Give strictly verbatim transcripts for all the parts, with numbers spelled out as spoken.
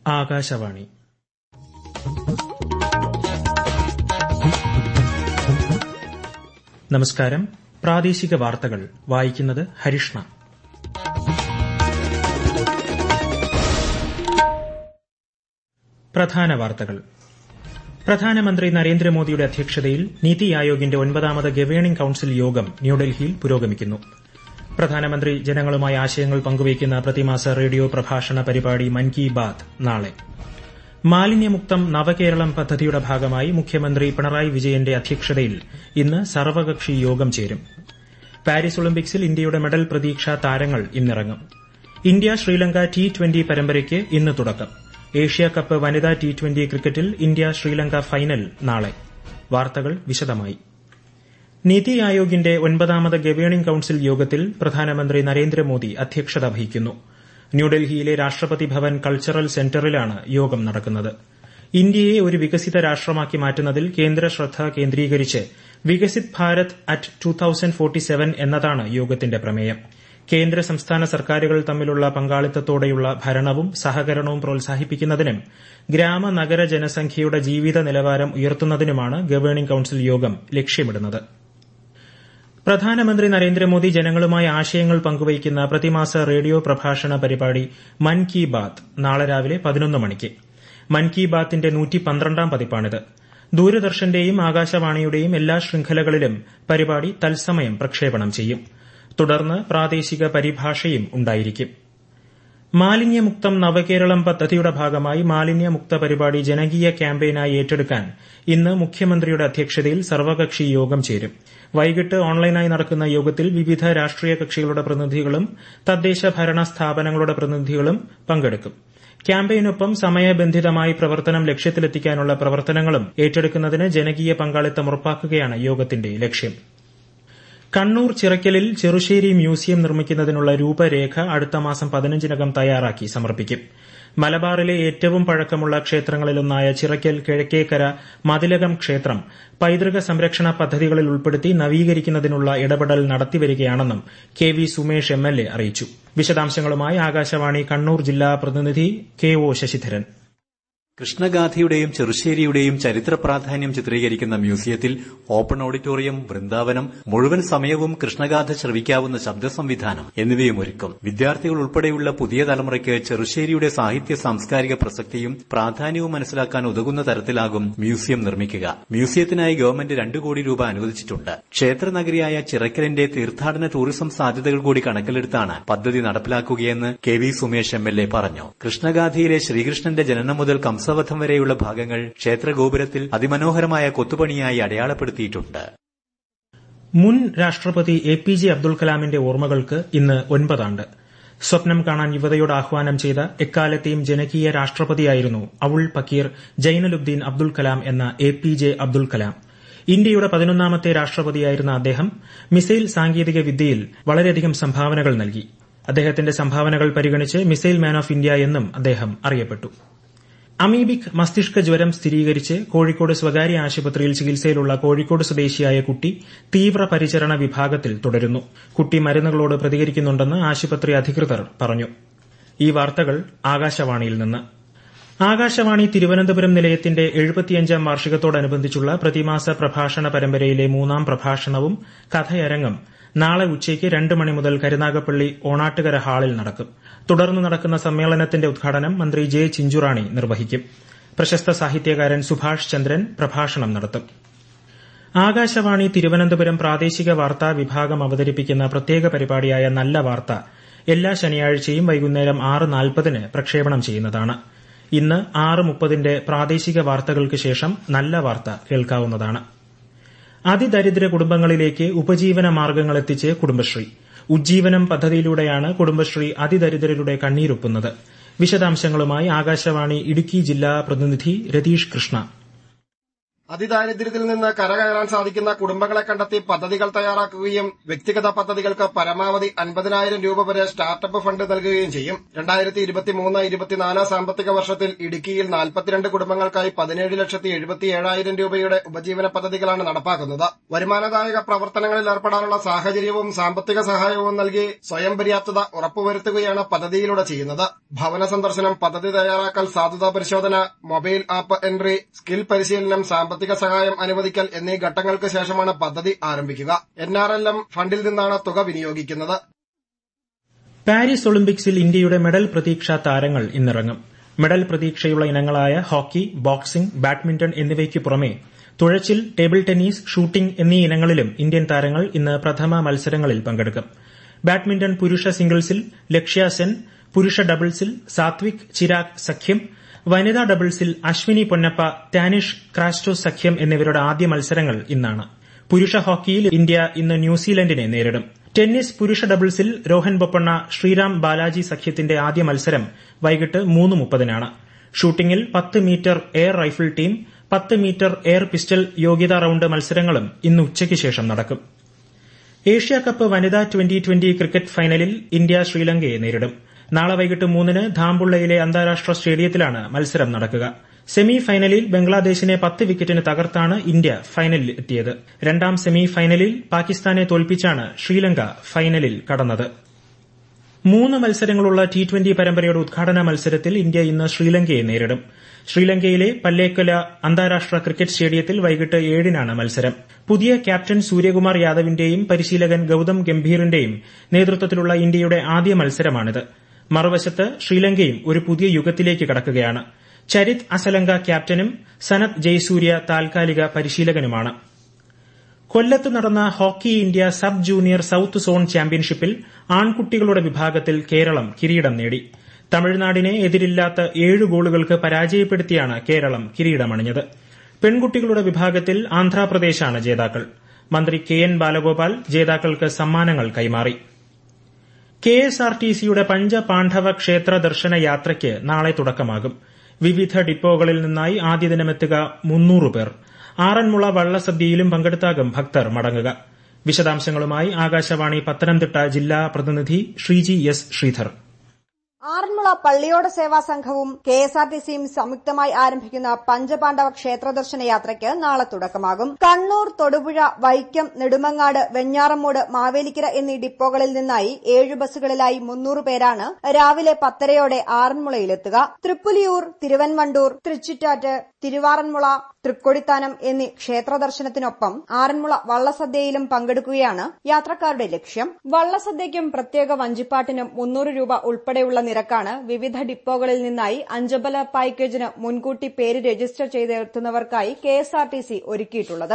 ആകാശവാണി. നമസ്കാരം. പ്രാദേശിക വാർത്തകൾ വായിക്കുന്നത് ഹരിഷ്ണ. പ്രധാന വാർത്തകൾ. പ്രധാനമന്ത്രി നരേന്ദ്രമോദിയുടെ അധ്യക്ഷതയിൽ നീതി ആയോഗിന്റെ ഒൻപതാമത് ഗവേണിംഗ് കൌൺസിൽ യോഗം ന്യൂഡൽഹിയിൽ പുരോഗമിക്കുന്നു. പ്രധാനമന്ത്രി ജനങ്ങളുമായി ആശയങ്ങൾ പങ്കുവയ്ക്കുന്ന പ്രതിമാസ റേഡിയോ പ്രഭാഷണ പരിപാടി മൻ കി ബാത് നാളെ. മാലിന്യമുക്തം നവകേരളം പദ്ധതിയുടെ ഭാഗമായി മുഖ്യമന്ത്രി പിണറായി വിജയന്റെ അധ്യക്ഷതയിൽ ഇന്ന് സർവകക്ഷി യോഗം ചേരും. പാരീസ് ഒളിമ്പിക്സിൽ ഇന്ത്യയുടെ മെഡൽ പ്രതീക്ഷാ താരങ്ങൾ ഇന്നിറങ്ങും. ഇന്ത്യ ശ്രീലങ്ക ടി ട്വന്റി പരമ്പരയ്ക്ക് ഇന്ന് തുടക്കം. ഏഷ്യാ കപ്പ് വനിതാ ടി ട്വന്റി ക്രിക്കറ്റിൽ ഇന്ത്യ ശ്രീലങ്ക ഫൈനൽ നാളെ. വാർത്തകൾ വിശദമായി. നീതി ആയോഗിന്റെ ഒൻപതാമത് ഗവേണിംഗ് കൌൺസിൽ യോഗത്തിൽ പ്രധാനമന്ത്രി നരേന്ദ്രമോദി അധ്യക്ഷത വഹിക്കുന്നു. ന്യൂഡൽഹിയിലെ രാഷ്ട്രപതി ഭവൻ കൾച്ചറൽ സെന്ററിലാണ് യോഗം നടക്കുന്നത്. ഇന്ത്യയെ ഒരു വികസിത രാഷ്ട്രമാക്കി മാറ്റുന്നതിൽ കേന്ദ്ര ശ്രദ്ധ കേന്ദ്രീകരിച്ച് Viksit Bharat at twenty forty seven എന്നതാണ് യോഗത്തിന്റെ പ്രമേയം. കേന്ദ്ര സംസ്ഥാന സർക്കാരുകൾ തമ്മിലുള്ള പങ്കാളിത്തത്തോടെയുള്ള ഭരണവും സഹകരണവും പ്രോത്സാഹിപ്പിക്കുന്നതിനും ഗ്രാമ നഗര ജനസംഖ്യയുടെ ജീവിത നിലവാരം ഉയർത്തുന്നതിനുമാണ് ഗവേണിംഗ് കൌൺസിൽ യോഗം ലക്ഷ്യമിടുന്നത്. പ്രധാനമന്ത്രി നരേന്ദ്രമോദി ജനങ്ങളുമായി ആശയങ്ങൾ പങ്കുവയ്ക്കുന്ന പ്രതിമാസ റേഡിയോ പ്രഭാഷണ പരിപാടി മൻ കി ബാത് നാളെ രാവിലെ പതിനൊന്ന് മണിക്ക്. മൻ കി ബാത്തിന്റെ നൂറ്റി പന്ത്രണ്ടാം പതിപ്പാണിത്. ദൂരദർശന്റെയും ആകാശവാണിയുടെയും എല്ലാ ശൃംഖലകളിലും പരിപാടി തത്സമയം പ്രക്ഷേപണം ചെയ്യും. തുടർന്ന് പ്രാദേശിക പരിഭാഷയും ഉണ്ടായിരിക്കും. മാലിന്യമുക്തം നവകേരളം പദ്ധതിയുടെ ഭാഗമായി മാലിന്യമുക്ത പരിപാടി ജനകീയ ക്യാമ്പയിനായി ഏറ്റെടുക്കാൻ ഇന്ന് മുഖ്യമന്ത്രിയുടെ അധ്യക്ഷതയിൽ സർവകക്ഷി യോഗം ചേരും. വൈകിട്ട് ഓൺലൈനായി നടക്കുന്ന യോഗത്തിൽ വിവിധ രാഷ്ട്രീയ കക്ഷികളുടെ പ്രതിനിധികളും തദ്ദേശ ഭരണ സ്ഥാപനങ്ങളുടെ പ്രതിനിധികളും പങ്കെടുക്കും. ക്യാമ്പയിനൊപ്പം സമയബന്ധിതമായി പ്രവർത്തനം ലക്ഷ്യത്തിലെത്തിക്കാനുള്ള പ്രവർത്തനങ്ങളും ഏറ്റെടുക്കുന്നതിന് ജനകീയ പങ്കാളിത്തം ഉറപ്പാക്കുകയാണ് യോഗത്തിന്റെ ലക്ഷ്യം. കണ്ണൂർ ചിറക്കലിൽ ചെറുശ്ശേരി മ്യൂസിയം നിർമ്മിക്കുന്നതിനുള്ള രൂപരേഖ അടുത്ത മാസം പതിനഞ്ചിനകം തയ്യാറാക്കി സമർപ്പിക്കും. മലബാറിലെ ഏറ്റവും പഴക്കമുള്ള ക്ഷേത്രങ്ങളിലൊന്നായ ചിറക്കൽ കിഴക്കേക്കര മതിലകം ക്ഷേത്രം പൈതൃക സംരക്ഷണ പദ്ധതികളിൽ ഉൾപ്പെടുത്തി നവീകരിക്കുന്നതിനുള്ള ഇടപെടൽ നടത്തിവരികയാണെന്നും K V Sumesh M L A അറിയിച്ചു. വിശദാംശങ്ങളുമായി ആകാശവാണി കണ്ണൂർ ജില്ലാ പ്രതിനിധി കെ ഒ ശശിധരൻ. കൃഷ്ണഗാഥയുടെയും ചെറുശ്ശേരിയുടെയും ചരിത്ര പ്രാധാന്യം ചിത്രീകരിക്കുന്ന മ്യൂസിയത്തിൽ ഓപ്പൺ ഓഡിറ്റോറിയം, വൃന്ദാവനം, മുഴുവൻ സമയവും കൃഷ്ണഗാഥ ശ്രവിക്കാവുന്ന ശബ്ദ സംവിധാനം എന്നിവയും ഒരുക്കും. വിദ്യാർത്ഥികൾ ഉൾപ്പെടെയുള്ള പുതിയ തലമുറയ്ക്ക് ചെറുശ്ശേരിയുടെ സാഹിത്യ സാംസ്കാരിക പ്രസക്തിയും പ്രാധാന്യവും മനസ്സിലാക്കാൻ ഉതകുന്ന തരത്തിലാകും മ്യൂസിയം നിർമ്മിക്കുക. മ്യൂസിയത്തിനായി ഗവൺമെന്റ് രണ്ടു കോടി രൂപ അനുവദിച്ചിട്ടുണ്ട്. ക്ഷേത്രനഗരിയായ ചിറക്കലിന്റെ തീർത്ഥാടന ടൂറിസം സാധ്യതകൾ കൂടി കണക്കിലെടുത്താണ് പദ്ധതി നടപ്പിലാക്കുകയെന്ന് K V Sumesh M L A പറഞ്ഞു. കൃഷ്ണഗാഥയിലെ ശ്രീകൃഷ്ണന്റെ ജനനം മുതൽ കംസവധം വരെയുള്ള ഭാഗങ്ങൾ ക്ഷേത്രഗോപുരത്തിൽ അതിമനോഹരമായ കൊത്തുപണിയായി അടയാളപ്പെടുത്തിയിട്ടുണ്ട്. മുൻ രാഷ്ട്രപതി എ പി ജെ അബ്ദുൽ കലാമിന്റെ ഓർമ്മകൾക്ക് ഇന്ന് ഒൻപതാണ്ട്. സ്വപ്നം കാണാൻ യുവതയോട് ആഹ്വാനം ചെയ്ത എക്കാലത്തെയും ജനകീയ രാഷ്ട്രപതിയായിരുന്നു അവുൾ പക്കീർ ജൈനലുബ്ദീൻ അബ്ദുൽ കലാം എന്ന A P J Abdul Kalam. ഇന്ത്യയുടെ പതിനൊന്നാമത്തെ രാഷ്ട്രപതിയായിരുന്ന അദ്ദേഹം മിസൈൽ സാങ്കേതിക വിദ്യയിൽ വളരെയധികം സംഭാവനകൾ നൽകി. അദ്ദേഹത്തിന്റെ സംഭാവനകൾ പരിഗണിച്ച് മിസൈൽ മാൻ ഓഫ് ഇന്ത്യ എന്നും അദ്ദേഹം അറിയപ്പെട്ടു. അമീബിക് മസ്തിഷ്ക ജ്വരം സ്ഥിരീകരിച്ച് കോഴിക്കോട് സ്വകാര്യ ആശുപത്രിയിൽ ചികിത്സയിലുള്ള കോഴിക്കോട് സ്വദേശിയായ കുട്ടി തീവ്രപരിചരണ വിഭാഗത്തിൽ തുടരുന്നു. കുട്ടി മരുന്നുകളോട് പ്രതികരിക്കുന്നുണ്ടെന്ന് ആശുപത്രി അധികൃതർ പറഞ്ഞു. ഈ വാർത്തകൾ ആകാശവാണിയിൽ നിന്ന്. ആകാശവാണി തിരുവനന്തപുരം നിലയത്തിന്റെ എഴുപത്തിയഞ്ചാം വാർഷികത്തോടനുബന്ധിച്ചുള്ള പ്രതിമാസ പ്രഭാഷണ പരമ്പരയിലെ മൂന്നാം പ്രഭാഷണവും കഥയരങ്ങും നാളെ ഉച്ചയ്ക്ക് രണ്ട് മണി മുതൽ കരുനാഗപ്പള്ളി ഓണാട്ടുകര ഹാളിൽ നടക്കും. തുടർന്ന് നടക്കുന്ന സമ്മേളനത്തിന്റെ ഉദ്ഘാടനം മന്ത്രി ജെ ചിഞ്ചുറാണി നിർവഹിക്കും. പ്രശസ്ത സാഹിത്യകാരൻ സുഭാഷ് ചന്ദ്രൻ പ്രഭാഷണം നടത്തും. ആകാശവാണി തിരുവനന്തപുരം പ്രാദേശിക വാർത്താ വിഭാഗം അവതരിപ്പിക്കുന്ന പ്രത്യേക പരിപാടിയായ നല്ല വാർത്ത എല്ലാ ശനിയാഴ്ചയും വൈകുന്നേരം ആറ് നാൽപ്പതിന് പ്രക്ഷേപണം ചെയ്യുന്നതാണ്. ഇന്ന് ആറ് മുപ്പതിന്റെ പ്രാദേശിക വാർത്തകൾക്ക് ശേഷം നല്ല വാർത്ത കേൾക്കാവുന്നതാണ്. അതിദരിദ്ര കുടുംബങ്ങളിലേക്ക് ഉപജീവന മാർഗ്ഗങ്ങൾ എത്തിച്ച് കുടുംബശ്രീ. ഉജ്ജീവനം പദ്ധതിയിലൂടെയാണ് കുടുംബശ്രീ അതിദരിദ്രരുടെ കണ്ണീരൊപ്പുന്നത്. വിശദാംശങ്ങളുമായി ആകാശവാണി ഇടുക്കി ജില്ലാ പ്രതിനിധി രതീഷ് കൃഷ്ണ. അതിദാരിദ്ര്യത്തിൽ നിന്ന് കരകയറാൻ സാധിക്കുന്ന കുടുംബങ്ങളെ കണ്ടെത്തി പദ്ധതികൾ തയ്യാറാക്കുകയും വ്യക്തിഗത പദ്ധതികൾക്ക് പരമാവധി അൻപതിനായിരം രൂപ വരെ സ്റ്റാർട്ടപ്പ് ഫണ്ട് നൽകുകയും ചെയ്യും. രണ്ടായിരത്തി ഇരുപത്തിമൂന്ന് ഇരുപത്തിനാല് സാമ്പത്തിക വർഷത്തിൽ ഇടുക്കിയിൽ നാൽപ്പത്തിരണ്ട് കുടുംബങ്ങൾക്കായി പതിനേഴ് ലക്ഷത്തി എഴുപത്തി ഏഴായിരം രൂപയുടെ ഉപജീവന പദ്ധതികളാണ് നടപ്പാക്കുന്നത്. വരുമാനദായക പ്രവർത്തനങ്ങളിൽ ഏർപ്പെടാനുള്ള സാഹചര്യവും സാമ്പത്തിക സഹായവും നൽകി സ്വയം പര്യാപ്തത ഉറപ്പുവരുത്തുകയാണ് പദ്ധതിയിലൂടെ ചെയ്യുന്നത്. ഭവന സന്ദർശനം, പദ്ധതി തയ്യാറാക്കൽ, സാധുതാ പരിശോധന, മൊബൈൽ ആപ്പ് എൻട്രി, സ്കിൽ പരിശീലനം, സാമ്പത്തിക സഹായം അനുവദിക്കൽ എന്നീ ഘട്ടങ്ങൾക്ക് ശേഷമാണ് പദ്ധതി ആരംഭിക്കുക. എൻ ആർ എൽ എം ഫണ്ടിൽ നിന്നാണ് തുക വിനിയോഗിക്കുന്നത്. പാരീസ് ഒളിമ്പിക്സിൽ ഇന്ത്യയുടെ മെഡൽ പ്രതീക്ഷാ താരങ്ങൾ ഇന്നിറങ്ങും. മെഡൽ പ്രതീക്ഷയുള്ള ഇനങ്ങളായ ഹോക്കി, ബോക്സിംഗ്, ബാഡ്മിന്റൺ എന്നിവയ്ക്കു പുറമെ തുഴച്ചിൽ, ടേബിൾ ടെന്നീസ്, ഷൂട്ടിംഗ് എന്നീ ഇനങ്ങളിലും ഇന്ത്യൻ താരങ്ങൾ ഇന്ന് പ്രഥമ മത്സരങ്ങളിൽ പങ്കെടുക്കും. ബാഡ്മിന്റൺ പുരുഷ സിംഗിൾസിൽ ലക്ഷ്യ സെൻ, പുരുഷ ഡബിൾസിൽ സാത്വിക് ചിരാഗ് സഖ്യം, വനിതാ ഡബിൾസിൽ അശ്വിനി പൊന്നപ്പ, ടാനിഷ് ക്രാസ്റ്റോസ് സഖ്യം എന്നിവരുടെ ആദ്യ മത്സരങ്ങൾ ഇന്നാണ്. പുരുഷ ഹോക്കിയിൽ ഇന്ത്യ ഇന്ന് ന്യൂസിലൻഡിനെ നേരിടും. ടെന്നീസ് പുരുഷ ഡബിൾസിൽ രോഹൻ ബൊപ്പണ്ണ, ശ്രീറാം ബാലാജി സഖ്യത്തിന്റെ ആദ്യ മത്സരം വൈകിട്ട് മൂന്ന് മുപ്പതിനാണ്. ഷൂട്ടിംഗിൽ പത്ത് മീറ്റർ എയർ റൈഫിൾ ടീം, പത്ത് മീറ്റർ എയർ പിസ്റ്റൽ യോഗ്യതാ റൌണ്ട് മത്സരങ്ങളും ഇന്ന് ഉച്ചയ്ക്ക് ശേഷം നടക്കും. ഏഷ്യാകപ്പ് വനിതാ ട്വന്റി ട്വന്റി ക്രിക്കറ്റ് ഫൈനലിൽ ഇന്ത്യ ശ്രീലങ്കയെ നേരിടും. നാളെ വൈകിട്ട് മൂന്നിന് ധാംബുള്ളയിലെ അന്താരാഷ്ട്ര സ്റ്റേഡിയത്തിലാണ് മത്സരം നടക്കുക. സെമി ഫൈനലിൽ ബംഗ്ലാദേശിനെ പത്ത് വിക്കറ്റിന് തകർത്താണ് ഇന്ത്യ ഫൈനലിൽ എത്തിയത്. രണ്ടാം സെമി ഫൈനലിൽ പാകിസ്ഥാനെ തോൽപ്പിച്ചാണ് ശ്രീലങ്ക ഫൈനലിൽ കടന്നത്. മൂന്ന് മത്സരങ്ങളുള്ള ടി ട്വന്റി പരമ്പരയുടെ ഉദ്ഘാടന മത്സരത്തിൽ ഇന്ത്യ ഇന്ന് ശ്രീലങ്കയെ നേരിടും. ശ്രീലങ്കയിലെ പല്ലേക്കല അന്താരാഷ്ട്ര ക്രിക്കറ്റ് സ്റ്റേഡിയത്തിൽ വൈകിട്ട് ഏഴിനാണ് മത്സരം. പുതിയ ക്യാപ്റ്റൻ സൂര്യകുമാർ യാദവിന്റെയും പരിശീലകൻ ഗൌതം ഗംഭീറിന്റെയും നേതൃത്വത്തിലുള്ള ഇന്ത്യയുടെ ആദ്യ മത്സരമാണിത്. മറുവശത്ത് ശ്രീലങ്കയും ഒരു പുതിയ യുഗത്തിലേക്ക് കടക്കുകയാണ്. ചരിത് അസലങ്ക ക്യാപ്റ്റനും സനത് ജയസൂര്യ താൽക്കാലിക പരിശീലകനുമാണ്. കൊല്ലത്ത് നടന്ന hockey India sub junior south zone ചാമ്പ്യൻഷിപ്പിൽ ആൺകുട്ടികളുടെ വിഭാഗത്തിൽ കേരളം കിരീടം നേടി. തമിഴ്നാടിനെ എതിരില്ലാത്ത ഏഴ് ഗോളുകൾക്ക് പരാജയപ്പെടുത്തിയാണ് കേരളം കിരീടമണിഞ്ഞത്. പെൺകുട്ടികളുടെ വിഭാഗത്തിൽ ആന്ധ്രാപ്രദേശാണ് ജേതാക്കൾ. മന്ത്രി കെ എൻ ബാലഗോപാൽ ജേതാക്കൾക്ക് സമ്മാനങ്ങൾ കൈമാറി. കെ എസ് ആർ ടി സിയുടെ പഞ്ചപാണ്ഡവ ക്ഷേത്ര ദർശന യാത്രയ്ക്ക് നാളെ തുടക്കമാകും. വിവിധ ഡിപ്പോകളിൽ നിന്നായി ആദ്യ ദിനമെത്തുക മുന്നൂറ് പേർ. ആറന്മുള വള്ളസദ്യയിലും പങ്കെടുത്താകും ഭക്തർ മടങ്ങുക. വിശദാംശങ്ങളുമായി ആകാശവാണി പത്തനംതിട്ട ജില്ലാ പ്രതിനിധി ശ്രീജി എസ് ശ്രീധർ. ആറന്മുള പള്ളിയോട സേവാ സംഘവും കെ എസ് ആർ ടി സിയും സംയുക്തമായി ആരംഭിക്കുന്ന പഞ്ചപാണ്ഡവ ക്ഷേത്ര ദർശന യാത്രയ്ക്ക് നാളെ തുടക്കമാകും. കണ്ണൂർ, തൊടുപുഴ, വൈക്കം, നെടുമങ്ങാട്, വെഞ്ഞാറമ്മൂട്, മാവേലിക്കര എന്നീ ഡിപ്പോകളിൽ നിന്നായി ഏഴ് ബസ്സുകളിലായി മുന്നൂറ് പേരാണ് രാവിലെ പത്തരയോടെ ആറന്മുളയിലെത്തുക. തൃപ്പുലിയൂർ, തിരുവൻവണ്ടൂർ, തൃച്ചിറ്റാറ്റ്, തിരുവാറന്മുള, തൃക്കൊടിത്താനം എന്നീ ക്ഷേത്ര ദർശനത്തിനൊപ്പം ആറന്മുള വള്ളസദ്യയിലും പങ്കെടുക്കുകയാണ് യാത്രക്കാരുടെ ലക്ഷ്യം. വള്ളസദ്യയ്ക്കും പ്രത്യേക വഞ്ചിപ്പാട്ടിനും മുന്നൂറ് രൂപ ഉൾപ്പെടെയുള്ള നിരക്കാണ് വിവിധ ഡിപ്പോകളിൽ നിന്നായി അഞ്ചമ്പല പാക്കേജിന് മുൻകൂട്ടി പേര് രജിസ്റ്റർ ചെയ്തെത്തുന്നവർക്കായി K S R T C ഒരുക്കിയിട്ടുള്ളത്.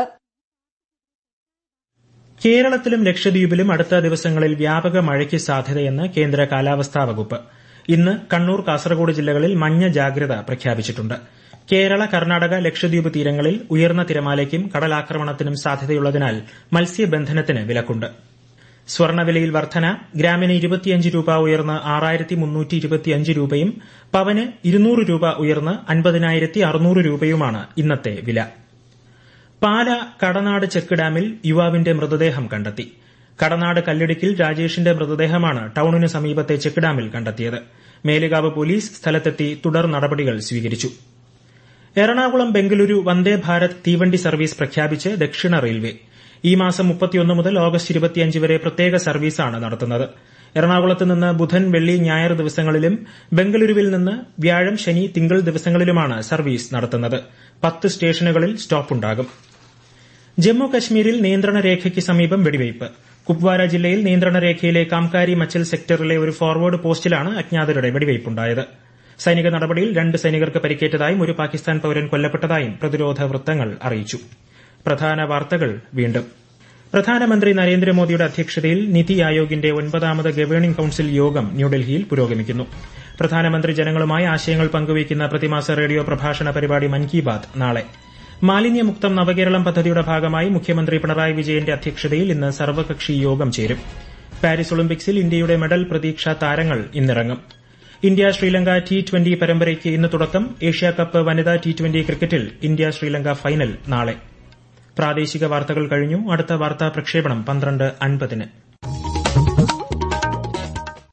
കേരളത്തിലും ലക്ഷദ്വീപിലും അടുത്ത ദിവസങ്ങളിൽ വ്യാപക മഴയ്ക്ക് സാധ്യതയെന്ന് കേന്ദ്ര കാലാവസ്ഥാ വകുപ്പ്. ഇന്ന് കണ്ണൂർ, കാസർഗോഡ് ജില്ലകളിൽ മഞ്ഞ ജാഗ്രത പ്രഖ്യാപിച്ചിട്ടുണ്ട്. കേരള, കർണാടക, ലക്ഷദ്വീപ് തീരങ്ങളിൽ ഉയർന്ന തിരമാലയ്ക്കും കടലാക്രമണത്തിനും സാധ്യതയുള്ളതിനാൽ മത്സ്യബന്ധനത്തിന് വിലക്കുണ്ട്. സ്വർണ്ണവിലയിൽ വർധന. ഗ്രാമിന് ഇരുപത്തിയഞ്ച് രൂപ ഉയർന്ന് ആറായിരത്തി മുന്നൂറ്റി ഇരുപത്തിയഞ്ച് രൂപയും പവന് ഇരുന്നൂറ് രൂപ ഉയർന്ന് അൻപതിനായിരത്തി അറുന്നൂറ് രൂപയുമാണ് ഇന്നത്തെ വില. പാല കടനാട് ചെക്ക് ഡാമിൽ യുവാവിന്റെ മൃതദേഹം കണ്ടെത്തി. കടനാട് കല്ലിടുക്കിൽ രാജേഷിന്റെ മൃതദേഹമാണ് ടൌണിന് സമീപത്തെ ചെക്ക് ഡാമിൽ കണ്ടെത്തിയത്. മേലുകാവ് പോലീസ് സ്ഥലത്തെത്തി തുടർ നടപടികൾ സ്വീകരിച്ചു. എറണാകുളം ബംഗളൂരു വന്ദേ ഭാരത് തീവണ്ടി സർവീസ് പ്രഖ്യാപിച്ച് ദക്ഷിണ റെയിൽവേ. ഈ മാസം മുപ്പത്തിയൊന്ന് മുതൽ ഓഗസ്റ്റ് ഇരുപത്തിയഞ്ച് വരെ പ്രത്യേക സർവീസാണ് നടത്തുന്നത്. എറണാകുളത്ത് നിന്ന് ബുധൻ, വെള്ളി, ഞായർ ദിവസങ്ങളിലും ബംഗളൂരുവിൽ നിന്ന് വ്യാഴം, ശനി, തിങ്കൾ ദിവസങ്ങളിലുമാണ് സർവീസ് നടത്തുന്നത്. പത്ത് സ്റ്റേഷനുകളിൽ സ്റ്റോപ്പുണ്ടാകും. ജമ്മു കശ്മീരിൽ നിയന്ത്രണ രേഖയ്ക്ക് സമീപം വെടിവയ്പ്. കുപ്വാര ജില്ലയിൽ നിയന്ത്രണ രേഖയിലെ കാംകാരി മച്ചൽ സെക്ടറിലെ ഒരു ഫോർവേഡ് പോസ്റ്റിലാണ് അജ്ഞാതരുടെ വെടിവയ്പുണ്ടായത്. സൈനിക നടപടിയിൽ രണ്ട് സൈനികർക്ക് പരിക്കേറ്റതായും ഒരു പാകിസ്ഥാൻ പൌരൻ കൊല്ലപ്പെട്ടതായും പ്രതിരോധ വൃത്തങ്ങൾ അറിയിച്ചു. പ്രധാന വാർത്തകൾ വീണ്ടും. പ്രധാനമന്ത്രി നരേന്ദ്രമോദിയുടെ അധ്യക്ഷതയിൽ നിതി ആയോഗിന്റെ ഒൻപതാമത് ഗവേണിംഗ് കൌൺസിൽ യോഗം ന്യൂഡൽഹിയിൽ പുരോഗമിക്കുന്നു. പ്രധാനമന്ത്രി ജനങ്ങളുമായി ആശയങ്ങൾ പങ്കുവയ്ക്കുന്ന പ്രതിമാസ റേഡിയോ പ്രഭാഷണ പരിപാടി മൻ കി ബാത് നാളെ. മാലിന്യമുക്തം നവകേരളം പദ്ധതിയുടെ ഭാഗമായി മുഖ്യമന്ത്രി പിണറായി വിജയന്റെ അധ്യക്ഷതയിൽ ഇന്ന് സർവകക്ഷി യോഗം ചേരും. പാരീസ് ഒളിമ്പിക്സിൽ ഇന്ത്യയുടെ മെഡൽ പ്രതീക്ഷാ താരങ്ങൾ ഇന്നിറങ്ങും. ഇന്ത്യ ശ്രീലങ്ക ടി ട്വന്റി പരമ്പരയ്ക്ക് ഇന്ന് തുടക്കം ഏഷ്യാകപ്പ് വനിതാ ടി ട്വന്റി ക്രിക്കറ്റിൽ ഇന്ത്യ ശ്രീലങ്ക ഫൈനൽ നാളെ. പ്രാദേശിക വാർത്തകൾ കഴിഞ്ഞു. അടുത്ത വാർത്താ പ്രക്ഷേപണം പന്ത്രണ്ട് അൻപതിന്.